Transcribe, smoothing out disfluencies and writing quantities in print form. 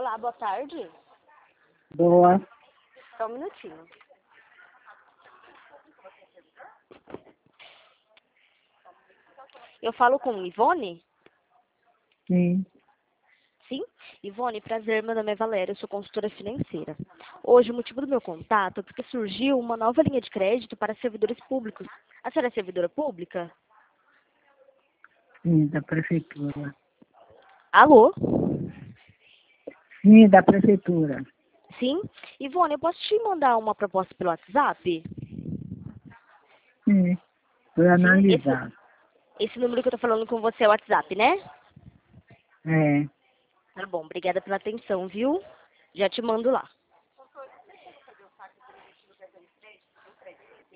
Olá, boa tarde. Boa. Só um minutinho. Eu falo com Ivone? Sim. Sim? Ivone, prazer, meu nome é Valéria, eu sou consultora financeira. Hoje, o motivo do meu contato é porque surgiu uma nova linha de crédito para servidores públicos. A senhora é servidora pública? Sim, da prefeitura. Alô? Sim, da prefeitura. Sim? Ivone, eu posso te mandar uma proposta pelo WhatsApp? Sim. Foi Sim? analisado. Esse número que eu tô falando com você é o WhatsApp, né? É. Tá bom, obrigada pela atenção, viu? Já te mando lá.